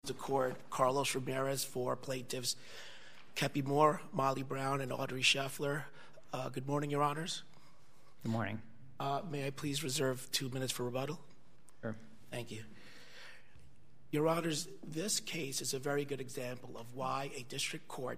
The court, Carlos Ramirez for plaintiffs Kepi Moore, Molly Brown, and Audrey Scheffler. Good morning, Your Honors. Good morning. May I please reserve 2 minutes for rebuttal? Sure. Thank you. Your Honors, this case is a very good example of why a district court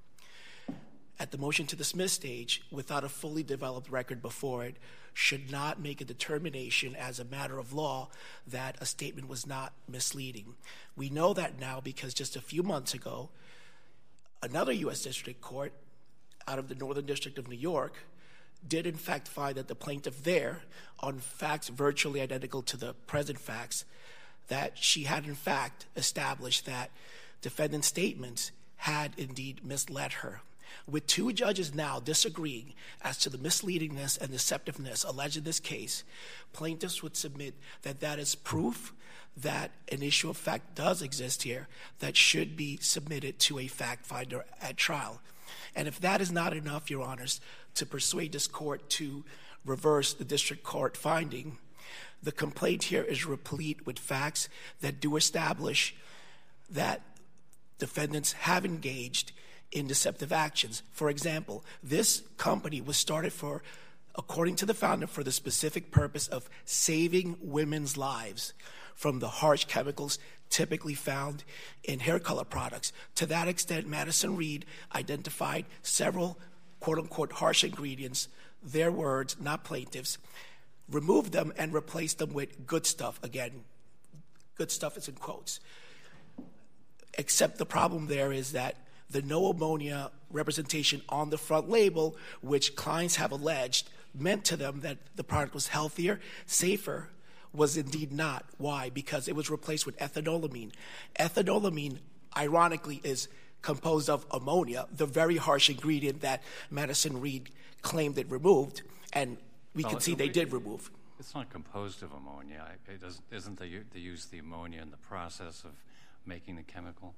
at the motion to dismiss stage, without a fully developed record before it, should not make a determination as a matter of law that a statement was not misleading. We know that now because just a few months ago, another U.S. District Court out of the Northern District of New York did in fact find that the plaintiff there, on facts virtually identical to the present facts, that she had in fact established that defendant's statements had indeed misled her. With two judges now disagreeing as to the misleadingness and deceptiveness alleged in this case, plaintiffs would submit that that is proof that an issue of fact does exist here that should be submitted to a fact finder at trial. And if that is not enough, Your Honors, to persuade this court to reverse the district court finding, the complaint here is replete with facts that do establish that defendants have engaged in deceptive actions. For example, this company was started for, according to the founder, for the specific purpose of saving women's lives from the harsh chemicals typically found in hair color products. To that extent, Madison Reed identified several quote-unquote harsh ingredients, their words, not plaintiffs', removed them and replaced them with good stuff. Again, good stuff is in quotes. Except the problem there is that the no ammonia representation on the front label, which clients have alleged meant to them that the product was healthier, safer, was indeed not. Why? Because it was replaced with ethanolamine. Ethanolamine, ironically, is composed of ammonia, the very harsh ingredient that Madison Reed claimed it removed, and we can see they did remove. It's not composed of ammonia. Isn't they use the ammonia in the process of making the chemical?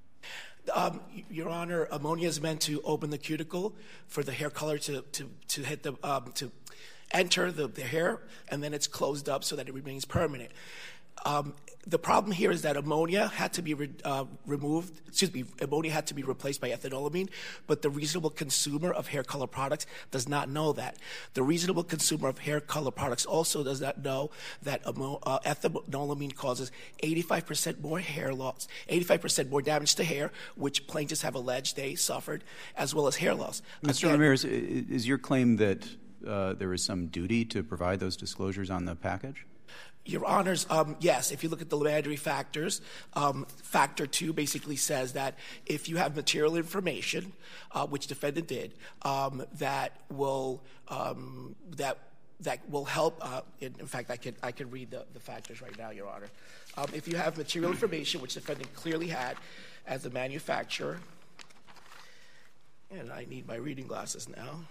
Your Honor, ammonia is meant to open the cuticle for the hair color to hit the to enter the hair, and then it's closed up so that it remains permanent. The problem here is that ammonia had to be removed. Ammonia had to be replaced by ethanolamine, but the reasonable consumer of hair color products does not know that. The reasonable consumer of hair color products also does not know that ethanolamine causes 85% more hair loss, 85% more damage to hair, which plaintiffs have alleged they suffered, as well as hair loss. Mr. Ramirez, is your claim that there is some duty to provide those disclosures on the package? Your Honors, yes. If you look at the Landry factors, Factor 2 basically says that if you have material information, which defendant did, that will help. In fact, I can read the factors right now, Your Honor. If you have material information, which defendant clearly had as a manufacturer, and I need my reading glasses now.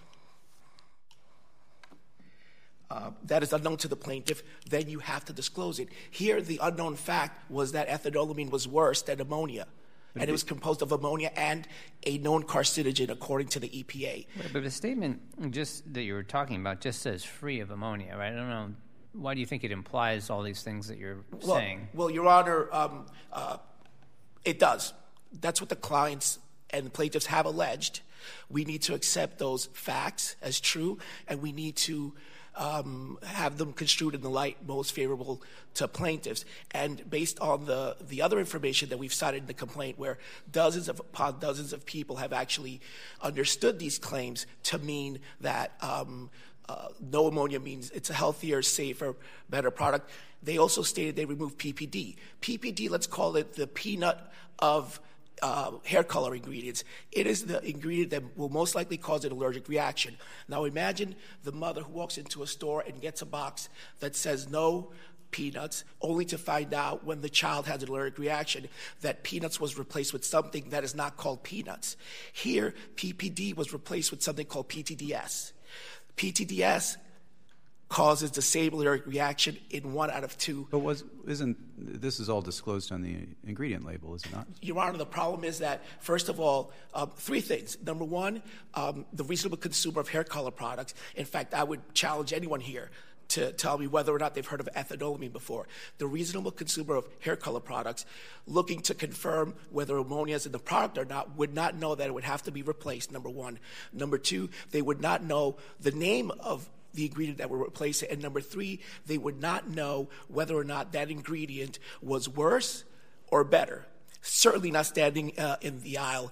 That is unknown to the plaintiff, then you have to disclose it. Here, the unknown fact was that ethanolamine was worse than ammonia, and it was composed of ammonia and a known carcinogen, according to the EPA. But the statement just that you were talking about just says free of ammonia, right? I don't know. Why do you think it implies all these things that you're saying? Well, Your Honor, it does. That's what the clients and the plaintiffs have alleged. We need to accept those facts as true, and we need to have them construed in the light most favorable to plaintiffs. And based on the other information that we've cited in the complaint, where dozens upon dozens of people have actually understood these claims to mean that no ammonia means it's a healthier, safer, better product, they also stated they removed PPD. PPD, let's call it the peanut of hair color ingredients. It is the ingredient that will most likely cause an allergic reaction. Now imagine the mother who walks into a store and gets a box that says no peanuts, only to find out when the child has an allergic reaction that peanuts was replaced with something that is not called peanuts. Here, PPD was replaced with something called PTDS. PTDS causes the same allergic reaction in 1 out of 2. But this is all disclosed on the ingredient label, is it not? Your Honor, the problem is that, first of all, 3 things. Number 1, the reasonable consumer of hair color products. In fact, I would challenge anyone here to tell me whether or not they've heard of ethanolamine before. The reasonable consumer of hair color products looking to confirm whether ammonia is in the product or not would not know that it would have to be replaced, number one. Number two, they would not know the name of the ingredient that would replace it. And number three, they would not know whether or not that ingredient was worse or better. Certainly not standing in the aisle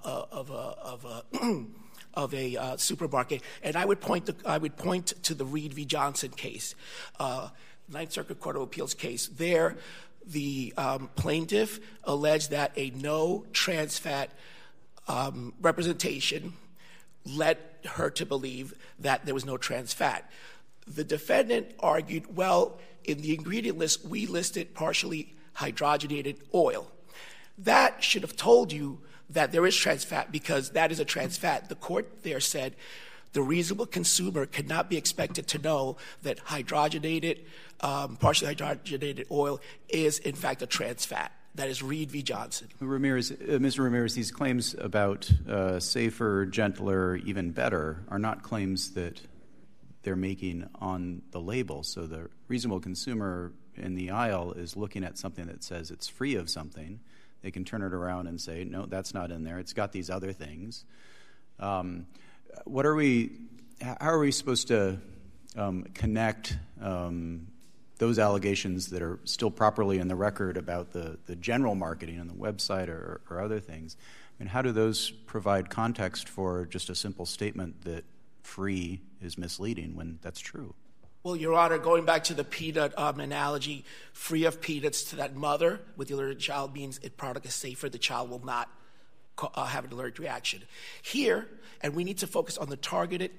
of a supermarket. And I would point to the Reed v. Johnson case, Ninth Circuit Court of Appeals case. There, the plaintiff alleged that a no trans fat representation led her to believe that there was no trans fat. The defendant argued, well, in the ingredient list, we listed partially hydrogenated oil. That should have told you that there is trans fat because that is a trans fat. The court there said the reasonable consumer cannot be expected to know that hydrogenated, partially hydrogenated oil is, in fact, a trans fat. That is Reed v. Johnson. Mr. Ramirez, these claims about safer, gentler, even better are not claims that they're making on the label. So the reasonable consumer in the aisle is looking at something that says it's free of something. They can turn it around and say, no, that's not in there. It's got these other things. How are we supposed to connect those allegations that are still properly in the record about the general marketing on the website or other things? I mean, how do those provide context for just a simple statement that free is misleading when that's true? Well, Your Honor, going back to the peanut analogy, free of peanuts to that mother with the allergic child means the product is safer. The child will not have an allergic reaction. Here, and we need to focus on the targeted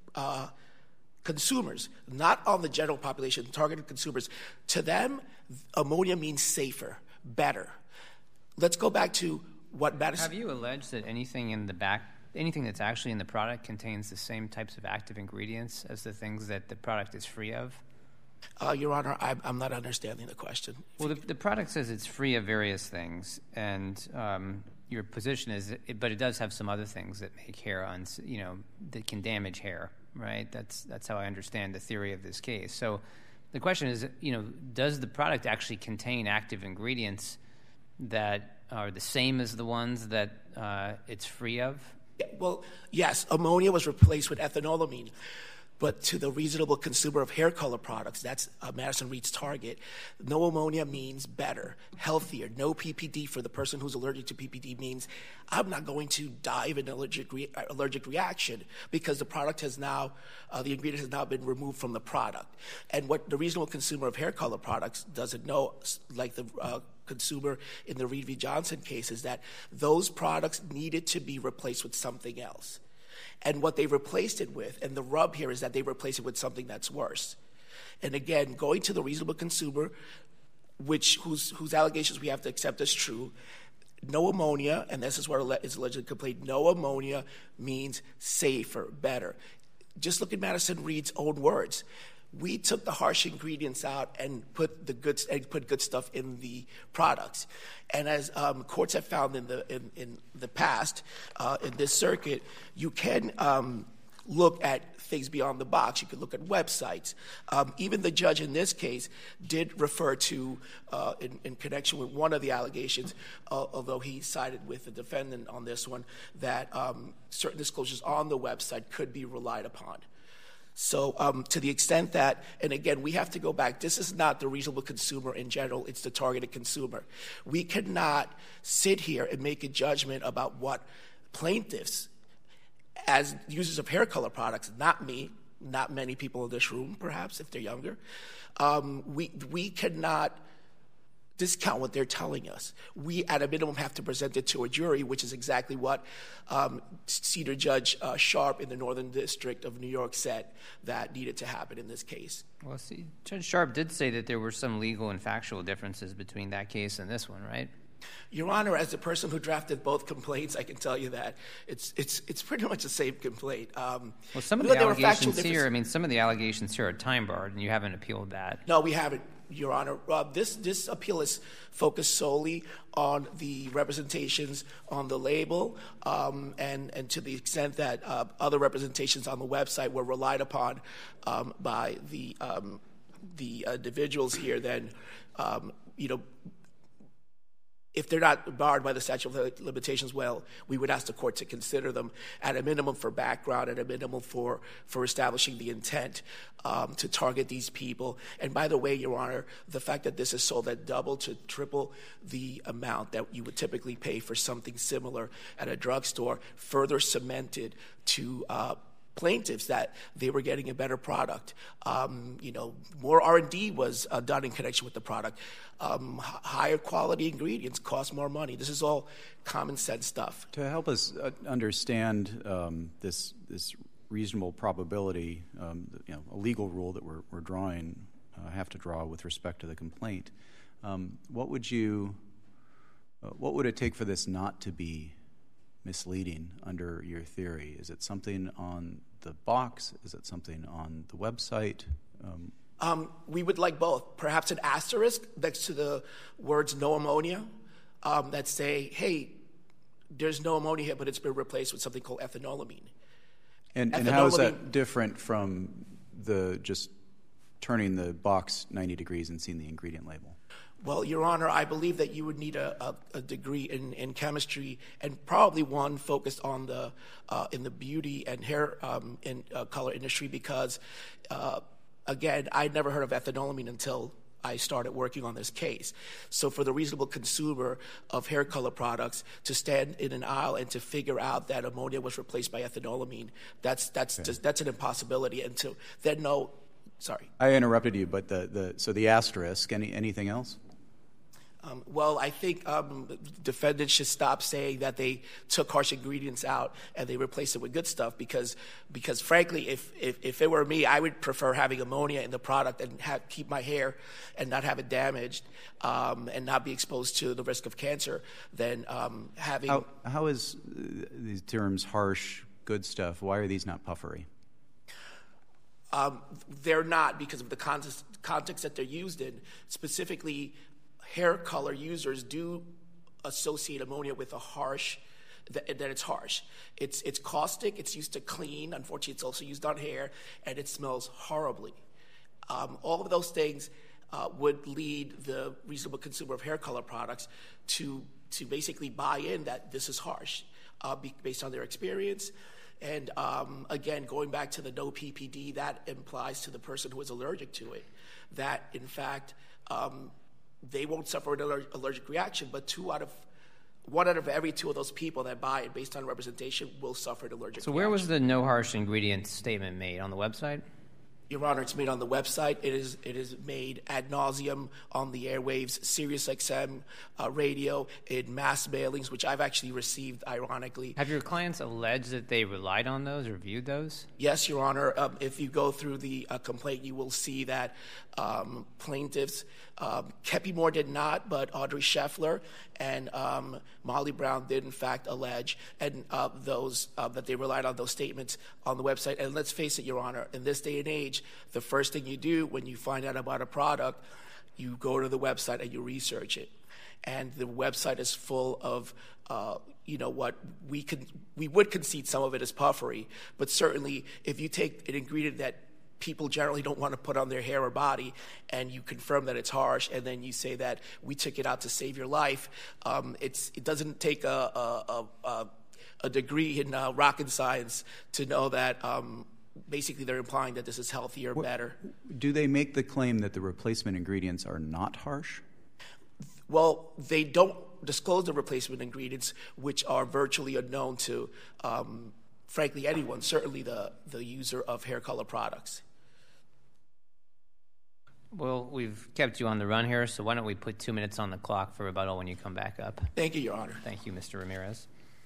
consumers, not on the general population, targeted consumers. To them, ammonia means safer, better. Let's go back to what Madison... Have you alleged that anything that's actually in the product contains the same types of active ingredients as the things that the product is free of? Your Honor, I'm not understanding the question. Well, the product says it's free of various things, and your position is, but it does have some other things that make hair that can damage hair, right? That's how I understand the theory of this case. So the question is, does the product actually contain active ingredients that are the same as the ones that it's free of? Well, yes, ammonia was replaced with ethanolamine. But to the reasonable consumer of hair color products, that's Madison Reed's target, no ammonia means better, healthier. No PPD for the person who's allergic to PPD means I'm not going to die of an allergic reaction because the product has now, the ingredient has now been removed from the product. And what the reasonable consumer of hair color products doesn't know, like the consumer in the Reed v. Johnson case, is that those products needed to be replaced with something else. And what they replaced it with, and the rub here is that they replaced it with something that's worse. And again, going to the reasonable consumer, whose allegations we have to accept as true, no ammonia, and this is where it's allegedly complete, no ammonia means safer, better. Just look at Madison Reed's own words. We took the harsh ingredients out and put good stuff in the products. And as courts have found in the past, in this circuit, you can look at things beyond the box. You could look at websites. Even the judge in this case did refer to, in connection with one of the allegations, although he sided with the defendant on this one, that certain disclosures on the website could be relied upon. So to the extent that, and again, we have to go back, this is not the reasonable consumer in general, it's the targeted consumer. We cannot sit here and make a judgment about what plaintiffs, as users of hair color products, not me, not many people in this room, perhaps, if they're younger, we cannot discount what they're telling us. We, at a minimum, have to present it to a jury, which is exactly what Senior Judge Sharp in the Northern District of New York said that needed to happen in this case. Well, see, Judge Sharp did say that there were some legal and factual differences between that case and this one, right? Your Honor, as a person who drafted both complaints, I can tell you that it's pretty much the same complaint. Well, some of the allegations here, some of the allegations here are time barred, and you haven't appealed that. No, we haven't. Your Honor. This appeal is focused solely on the representations on the label, and to the extent that other representations on the website were relied upon by the individuals here, then if they're not barred by the statute of limitations, well, we would ask the court to consider them at a minimum for background, at a minimum for establishing the intent to target these people. And by the way, Your Honor, the fact that this is sold at double to triple the amount that you would typically pay for something similar at a drugstore further cemented to plaintiffs that they were getting a better product. More R&D was done in connection with the product. Higher quality ingredients cost more money. This is all common sense stuff. To help us understand this reasonable probability, a legal rule that we're drawing, have to draw with respect to the complaint, what would it take for this not to be misleading under your theory? Is it something on the box? Is it something on the website? We would like both. Perhaps an asterisk next to the words no ammonia that say, hey, there's no ammonia here, but it's been replaced with something called ethanolamine. And how is that different from the just turning the box 90 degrees and seeing the ingredient label? Well, Your Honor, I believe that you would need a degree in chemistry, and probably one focused on the in the beauty and hair color industry, because again, I'd never heard of ethanolamine until I started working on this case. So for the reasonable consumer of hair color products to stand in an aisle and to figure out that ammonia was replaced by ethanolamine, that's an impossibility. And to then know, sorry, I interrupted you, but so the asterisk. Anything else? Well, I think defendants should stop saying that they took harsh ingredients out and they replaced it with good stuff, because frankly, if it were me, I would prefer having ammonia in the product and keep my hair and not have it damaged and not be exposed to the risk of cancer than having. How is these terms harsh, good stuff? Why are these not puffery? They're not, because of the context that they're used in. Specifically, hair color users do associate ammonia with a harsh, that it's harsh. It's caustic, it's used to clean. Unfortunately, it's also used on hair, and it smells horribly. All of those things would lead the reasonable consumer of hair color products to basically buy in that this is harsh based on their experience. And again, going back to the no PPD, that implies to the person who is allergic to it that, in fact, they won't suffer an allergic reaction, but 1 out of every 2 of those people that buy it based on representation will suffer an allergic reaction. So where was the no harsh ingredients statement made? On the website? Your Honor, it's made on the website. It is made ad nauseum on the airwaves, SiriusXM radio, in mass mailings, which I've actually received, ironically. Have your clients alleged that they relied on those or viewed those? Yes, Your Honor. If you go through the complaint, you will see that plaintiffs, Kepi Moore did not, but Audrey Scheffler and Molly Brown did, in fact, allege and those that they relied on those statements on the website. And let's face it, Your Honor, in this day and age, the first thing you do when you find out about a product, you go to the website and you research it. And the website is full of, what we would concede some of it as puffery, but certainly if you take an ingredient that people generally don't want to put on their hair or body, and you confirm that it's harsh, and then you say that we took it out to save your life, it doesn't take a degree in rocket science to know that basically they're implying that this is healthier, better. Do they make the claim that the replacement ingredients are not harsh? Well, they don't disclose the replacement ingredients, which are virtually unknown to, frankly, anyone, certainly the user of hair color products. Well, we've kept you on the run here, so why don't we put 2 minutes on the clock for rebuttal when you come back up. Thank you, Your Honor. Thank you, Mr. Ramirez.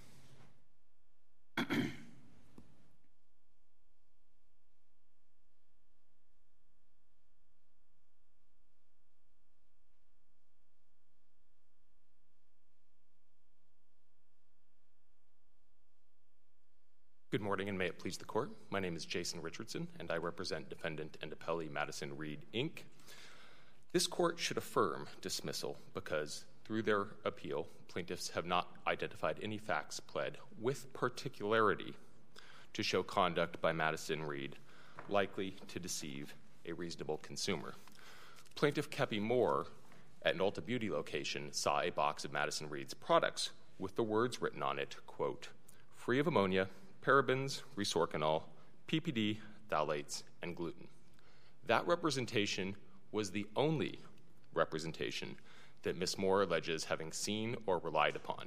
Good morning, and may it please the Court. My name is Jason Richardson, and I represent Defendant and Appellee Madison Reed, Inc. This court should affirm dismissal because, through their appeal, plaintiffs have not identified any facts pled with particularity to show conduct by Madison Reed likely to deceive a reasonable consumer. Plaintiff Kepi Moore at an Ulta Beauty location saw a box of Madison Reed's products with the words written on it, quote, free of ammonia, parabens, resorcanol, PPD, phthalates, and gluten. That representation was the only representation that Ms. Moore alleges having seen or relied upon.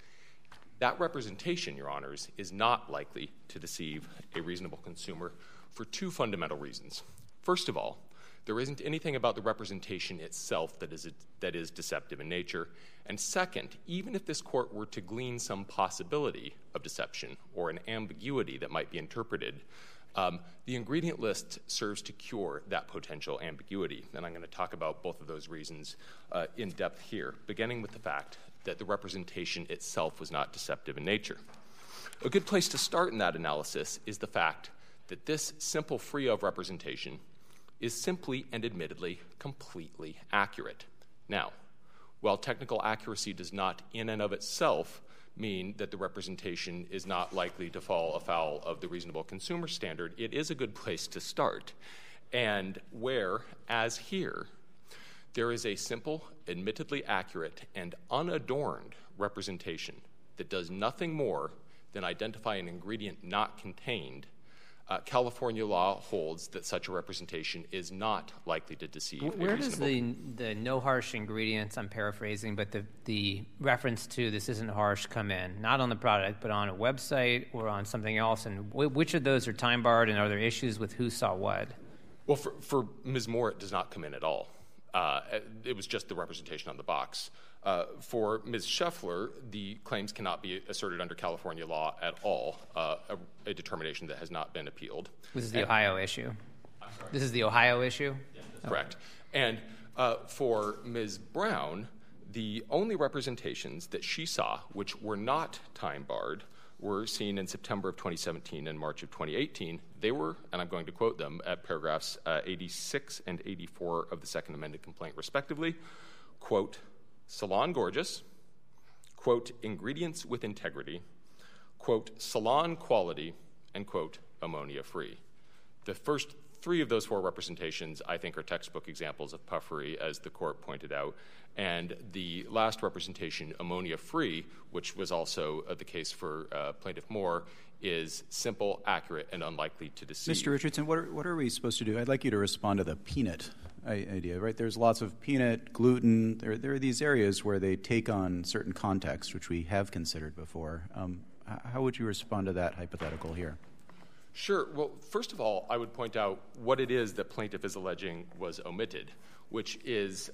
That representation, Your Honors, is not likely to deceive a reasonable consumer for two fundamental reasons. First of all, there isn't anything about the representation itself that is deceptive in nature. And second, even if this court were to glean some possibility of deception or an ambiguity that might be interpreted, the ingredient list serves to cure that potential ambiguity. And I'm going to talk about both of those reasons in depth here, beginning with the fact that the representation itself was not deceptive in nature. A good place to start in that analysis is the fact that this simple free of representation is simply and admittedly completely accurate. Now, while technical accuracy does not in and of itself mean that the representation is not likely to fall afoul of the reasonable consumer standard, it is a good place to start. And where, as here, there is a simple, admittedly accurate, and unadorned representation that does nothing more than identify an ingredient not contained, California law holds that such a representation is not likely to deceive. Where does the no harsh ingredients, I'm paraphrasing, but the reference to this isn't harsh come in? Not on the product, but on a website or on something else? And which of those are time barred, and are there issues with who saw what? Well, for Ms. Moore, it does not come in at all. It was just the representation on the box. For Ms. Scheffler, the claims cannot be asserted under California law at all, a determination that has not been appealed. This is the Ohio issue? This is the Ohio issue? Yeah, correct. And for Ms. Brown, the only representations that she saw, which were not time-barred, were seen in September of 2017 and March of 2018. They were, and I'm going to quote them, at paragraphs 86 and 84 of the Second Amended Complaint, respectively, quote, salon gorgeous, quote, ingredients with integrity, quote, salon quality, and quote, ammonia free. The first three of those four representations, I think, are textbook examples of puffery, as the court pointed out. And the last representation, ammonia free, which was also the case for Plaintiff Moore, is simple, accurate, and unlikely to deceive. Mr. Richardson, what are we supposed to do? I'd like you to respond to the peanut idea, right? There's lots of peanut, gluten. There are these areas where they take on certain context, which we have considered before. How would you respond to that hypothetical here? Sure. Well, first of all, I would point out what it is that plaintiff is alleging was omitted, which is,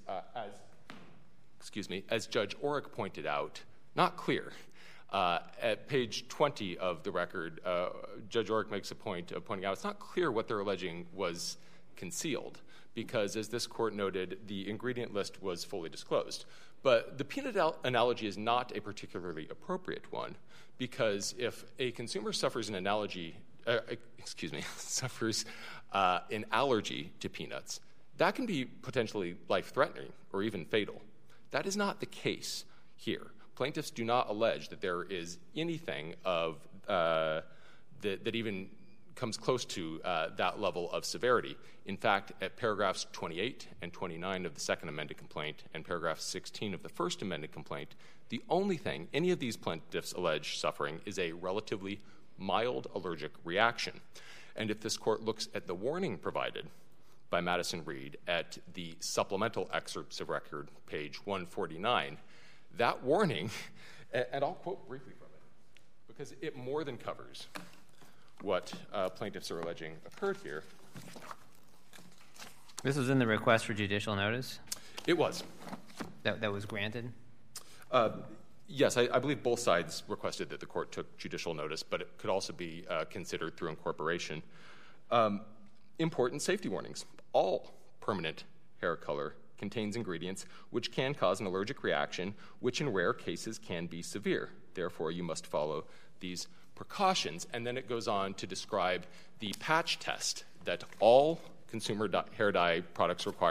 as Judge Orrick pointed out, not clear. At page 20 of the record, Judge Orrick makes a point of pointing out it's not clear what they're alleging was concealed because, as this court noted, the ingredient list was fully disclosed. But the peanut analogy is not a particularly appropriate one because if a consumer suffers an allergy to peanuts, that can be potentially life-threatening or even fatal. That is not the case here. Plaintiffs do not allege that there is anything of that even comes close to that level of severity. In fact, at paragraphs 28 and 29 of the Second Amended Complaint and paragraph 16 of the First Amended Complaint, the only thing any of these plaintiffs allege suffering is a relatively mild allergic reaction. And if this court looks at the warning provided by Madison Reed at the supplemental excerpts of record, page 149, that warning, and I'll quote briefly from it, because it more than covers what plaintiffs are alleging occurred here. This was in the request for judicial notice? It was. That was granted? Yes, I believe both sides requested that the court took judicial notice, but it could also be considered through incorporation. Important safety warnings. All permanent hair color contains ingredients which can cause an allergic reaction, which in rare cases can be severe. Therefore, you must follow these precautions. And then it goes on to describe the patch test that all consumer hair dye products require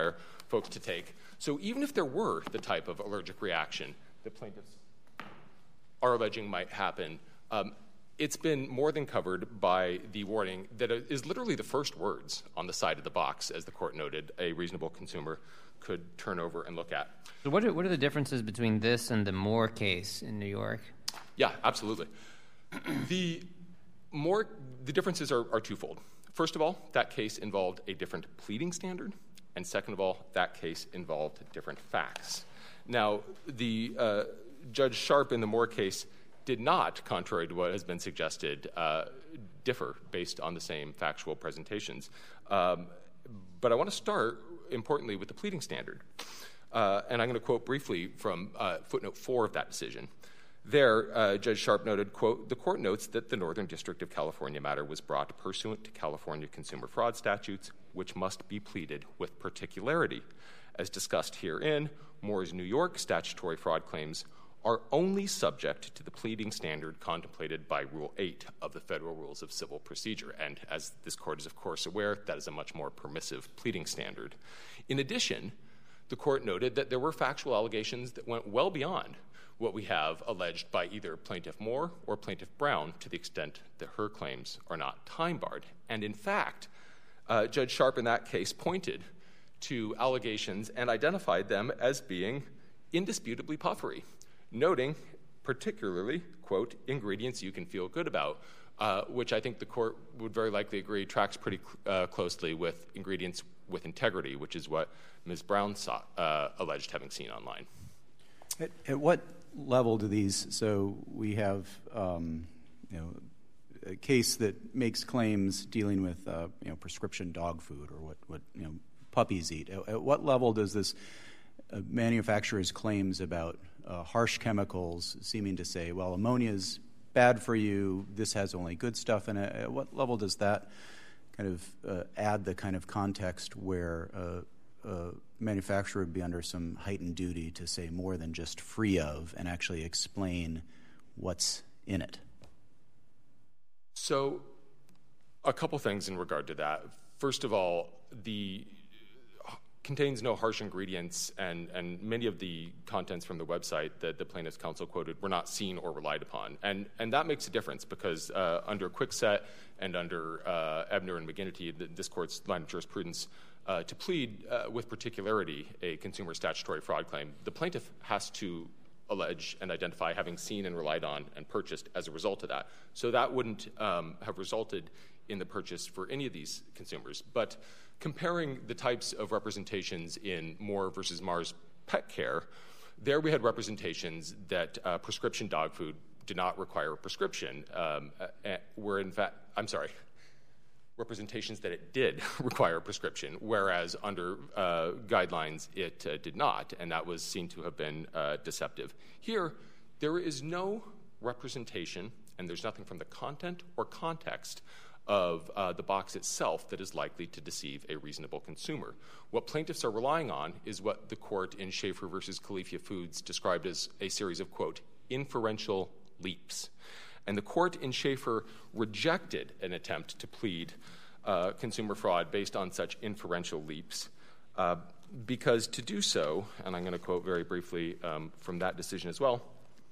folks to take. So even if there were the type of allergic reaction that plaintiffs are alleging might happen, it's been more than covered by the warning that is literally the first words on the side of the box, as the court noted, a reasonable consumer could turn over and look at. So what are the differences between this and the Moore case in New York? Yeah, absolutely. The differences are twofold. First of all, that case involved a different pleading standard, and second of all, that case involved different facts. Now, the Judge Sharp in the Moore case did not, contrary to what has been suggested, differ based on the same factual presentations. But I want to start, importantly, with the pleading standard. And I'm going to quote briefly from footnote 4 of that decision. There, Judge Sharp noted, quote, "The court notes that the Northern District of California matter was brought pursuant to California consumer fraud statutes, which must be pleaded with particularity. As discussed herein, Moore's New York statutory fraud claims are only subject to the pleading standard contemplated by Rule 8 of the Federal Rules of Civil Procedure." And as this court is, of course, aware, that is a much more permissive pleading standard. In addition, the court noted that there were factual allegations that went well beyond what we have alleged by either Plaintiff Moore or Plaintiff Brown, to the extent that her claims are not time-barred. And in fact, Judge Sharp in that case pointed to allegations and identified them as being indisputably puffery, noting particularly, quote, "ingredients you can feel good about," which I think the court would very likely agree tracks pretty closely with ingredients with integrity, which is what Ms. Brown alleged having seen online. At what level do these, so we have a case that makes claims dealing with prescription dog food or what puppies eat. At what level does this manufacturer's claims about harsh chemicals seeming to say, well, ammonia is bad for you, this has only good stuff in it, at what level does that kind of add the kind of context where a manufacturer would be under some heightened duty to say more than just free of and actually explain what's in it? So a couple things in regard to that. First of all, the contains no harsh ingredients, and many of the contents from the website that the plaintiff's counsel quoted were not seen or relied upon. And that makes a difference because under Kwikset and under Ebner and McGinnity, this court's line of jurisprudence, to plead with particularity a consumer statutory fraud claim, the plaintiff has to allege and identify having seen and relied on and purchased as a result of that. So that wouldn't have resulted in the purchase for any of these consumers. But comparing the types of representations in Moore versus Mars Pet Care, there we had representations that prescription dog food did not require a prescription, representations that it did require a prescription, whereas under guidelines it did not, and that was seen to have been deceptive. Here, there is no representation, and there's nothing from the content or context of the box itself that is likely to deceive a reasonable consumer. What plaintiffs are relying on is what the court in Schaefer versus Califia Foods described as a series of, quote, inferential leaps. And the court in Schaefer rejected an attempt to plead consumer fraud based on such inferential leaps because to do so, and I'm going to quote very briefly from that decision as well,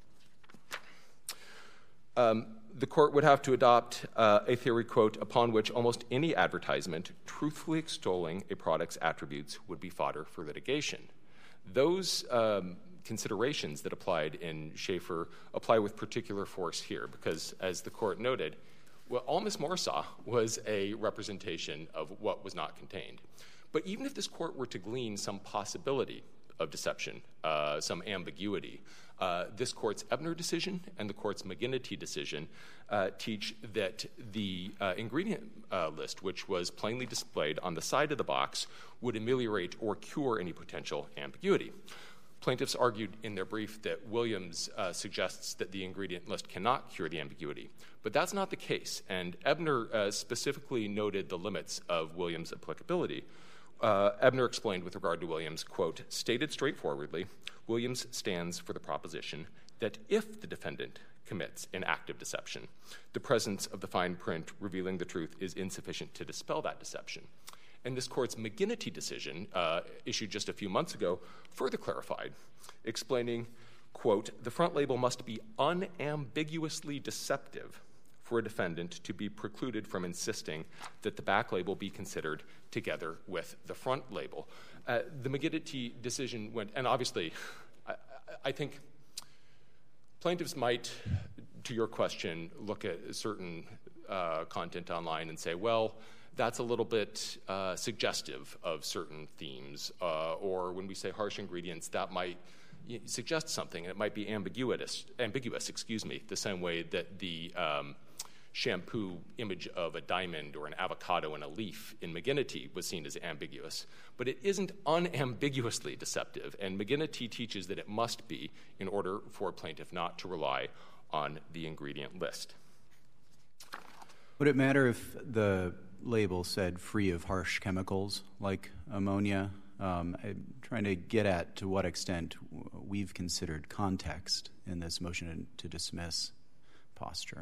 the court would have to adopt a theory, quote, upon which almost any advertisement truthfully extolling a product's attributes would be fodder for litigation. Those considerations that applied in Schaefer apply with particular force here because, as the court noted, well, all Ms. Moore saw was a representation of what was not contained. But even if this court were to glean some possibility of deception, some ambiguity, this court's Ebner decision and the court's McGinnity decision teach that the ingredient list, which was plainly displayed on the side of the box, would ameliorate or cure any potential ambiguity. Plaintiffs argued in their brief that Williams suggests that the ingredient list cannot cure the ambiguity. But that's not the case, and Ebner specifically noted the limits of Williams' applicability. Ebner explained with regard to Williams, quote, stated straightforwardly, Williams stands for the proposition that if the defendant commits an act of deception, the presence of the fine print revealing the truth is insufficient to dispel that deception. And this court's McGinnity decision, issued just a few months ago, further clarified, explaining, quote, the front label must be unambiguously deceptive for a defendant to be precluded from insisting that the back label be considered together with the front label. The McGinnity decision went, and obviously, I think plaintiffs might, to your question, look at certain content online and say, well, that's a little bit suggestive of certain themes, or when we say harsh ingredients, that might suggest something, and it might be ambiguous, the same way that the shampoo image of a diamond or an avocado in a leaf in McGinnity was seen as ambiguous. But it isn't unambiguously deceptive, and McGinnity teaches that it must be in order for a plaintiff not to rely on the ingredient list. Would it matter if the label said free of harsh chemicals like ammonia? I'm trying to get at to what extent we've considered context in this motion to dismiss posture.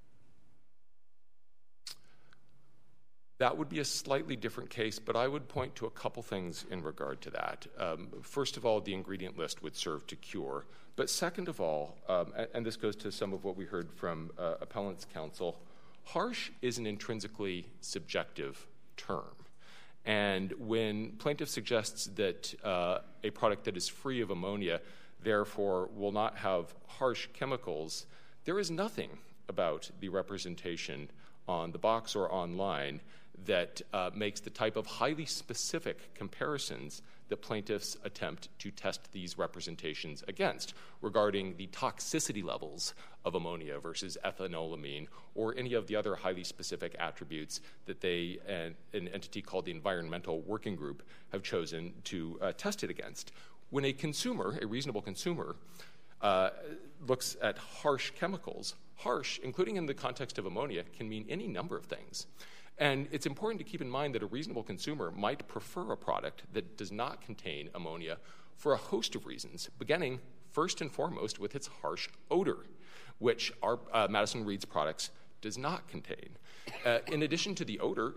That would be a slightly different case, but I would point to a couple things in regard to that. First of all, the ingredient list would serve to cure. But second of all, and this goes to some of what we heard from appellant's counsel, harsh is an intrinsically subjective term. And when plaintiff suggests that a product that is free of ammonia therefore will not have harsh chemicals, there is nothing about the representation on the box or online that makes the type of highly specific comparisons that plaintiffs attempt to test these representations against regarding the toxicity levels of ammonia versus ethanolamine or any of the other highly specific attributes that they and an entity called the Environmental Working Group have chosen to test it against. When a consumer, a reasonable consumer, looks at harsh chemicals, harsh, including in the context of ammonia, can mean any number of things. And it's important to keep in mind that a reasonable consumer might prefer a product that does not contain ammonia for a host of reasons, beginning first and foremost with its harsh odor, which our Madison Reed's products does not contain. In addition to the odor,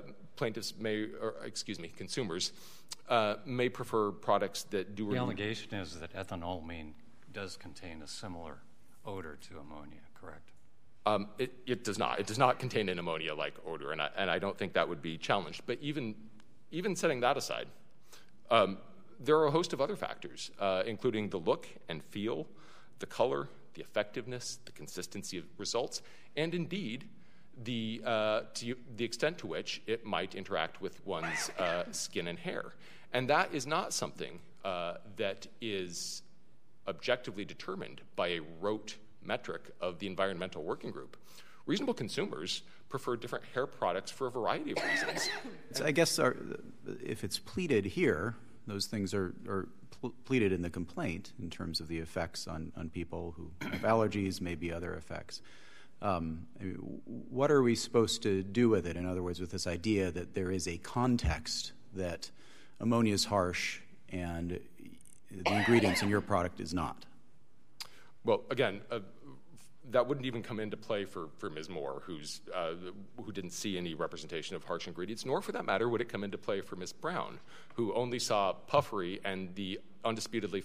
consumers may prefer products that do... The allegation is that ethanolamine does contain a similar odor to ammonia, correct? It does not. It does not contain an ammonia-like odor, and I don't think that would be challenged. But even setting that aside, there are a host of other factors, including the look and feel, the color, the effectiveness, the consistency of results, and indeed the extent to which it might interact with one's skin and hair. And that is not something that is objectively determined by a rote metric of the Environmental Working Group. Reasonable consumers prefer different hair products for a variety of reasons. So I guess if it's pleaded here, those things are pleaded in the complaint in terms of the effects on people who have allergies, maybe other effects. What are we supposed to do with it? In other words, with this idea that there is a context that ammonia is harsh and the ingredients in your product is not. Well, again, that wouldn't even come into play for Ms. Moore, who didn't see any representation of harsh ingredients, nor for that matter would it come into play for Ms. Brown, who only saw puffery and the undisputedly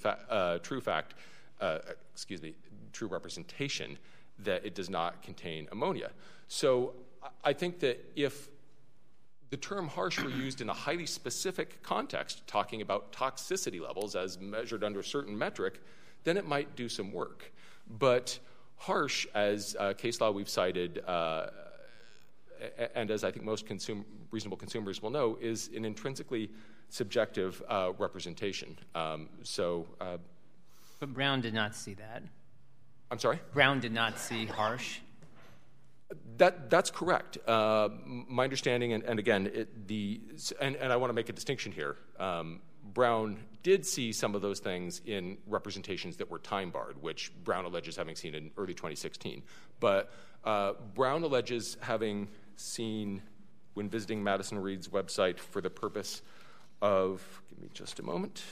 true representation that it does not contain ammonia. So I think that if the term harsh were used in a highly specific context, talking about toxicity levels as measured under a certain metric, then it might do some work. But harsh, as case law we've cited, and as I think most reasonable consumers will know, is an intrinsically subjective representation. But Brown did not see that. I'm sorry? Brown did not see harsh. That's correct. My understanding, and again, and I want to make a distinction here. Brown did see some of those things in representations that were time-barred, which Brown alleges having seen in early 2016. But Brown alleges having seen, when visiting Madison Reed's website for the purpose of, give me just a moment.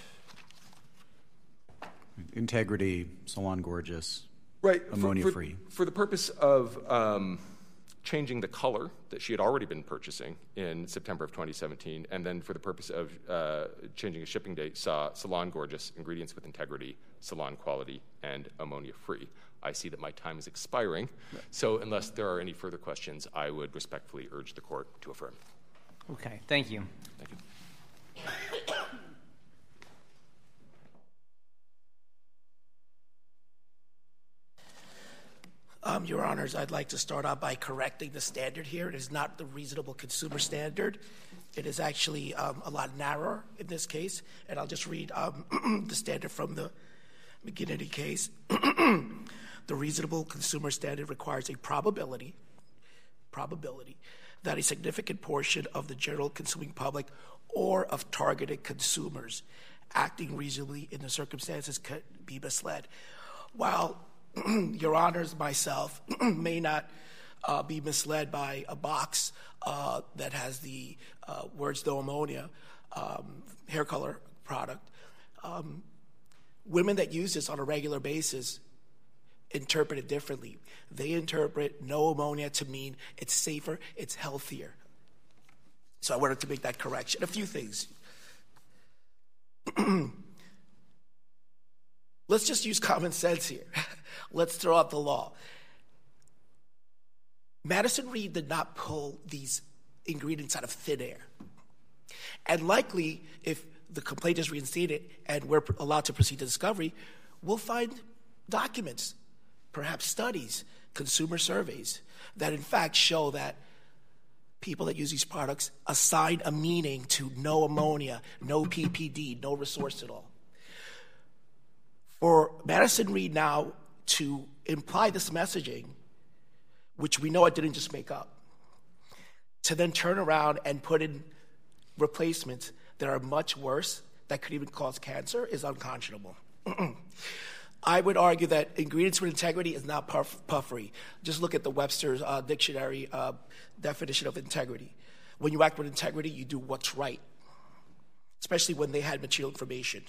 Integrity, Salon Gorgeous, right, ammonia-free. For the purpose of changing the color that she had already been purchasing in September of 2017, and then for the purpose of changing a shipping date, saw Salon Gorgeous, ingredients with integrity, salon quality, and ammonia-free. I see that my time is expiring, so unless there are any further questions, I would respectfully urge the court to affirm. Okay, thank you. Thank you. Your Honors, I'd like to start out by correcting the standard here. It is not the reasonable consumer standard. It is actually a lot narrower in this case, and I'll just read the standard from the McGinnity case. The reasonable consumer standard requires a probability that a significant portion of the general consuming public or of targeted consumers acting reasonably in the circumstances could be misled. While Your Honors, myself, may not be misled by a box that has the words no ammonia hair color product, women that use this on a regular basis interpret it differently. They interpret no ammonia to mean it's safer, it's healthier. So I wanted to make that correction. A few things. Let's just use common sense here. Let's throw out the law. Madison Reed did not pull these ingredients out of thin air. And likely, if the complaint is reinstated and we're allowed to proceed to discovery, we'll find documents, perhaps studies, consumer surveys, that in fact show that people that use these products assign a meaning to no ammonia, no PPD, no resveratrol. For Madison Reed now to imply this messaging, which we know it didn't just make up, to then turn around and put in replacements that are much worse, that could even cause cancer, is unconscionable. I would argue that ingredients with integrity is not puffery. Just look at the Webster's dictionary definition of integrity. When you act with integrity, you do what's right, especially when they had material information.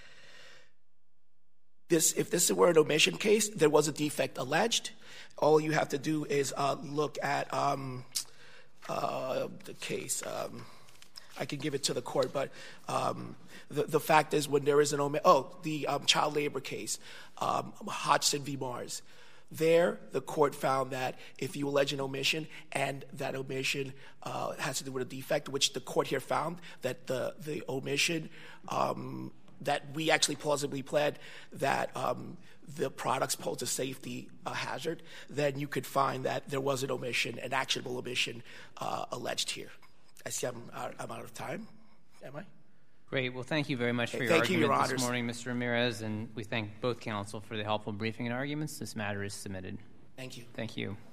If this were an omission case, there was a defect alleged. All you have to do is look at the case. I can give it to the court, but the fact is when there is an omission, the child labor case, Hodgson v. Mars. There, the court found that if you allege an omission and that omission has to do with a defect, which the court here found that the omission that we actually plausibly pled that the products pose a safety hazard, then you could find that there was an omission, an actionable omission alleged here. I see I'm out of time. Am I? Great. Well, thank you very much for your argument this morning, Mr. Ramirez, and we thank both counsel for the helpful briefing and arguments. This matter is submitted. Thank you. Thank you.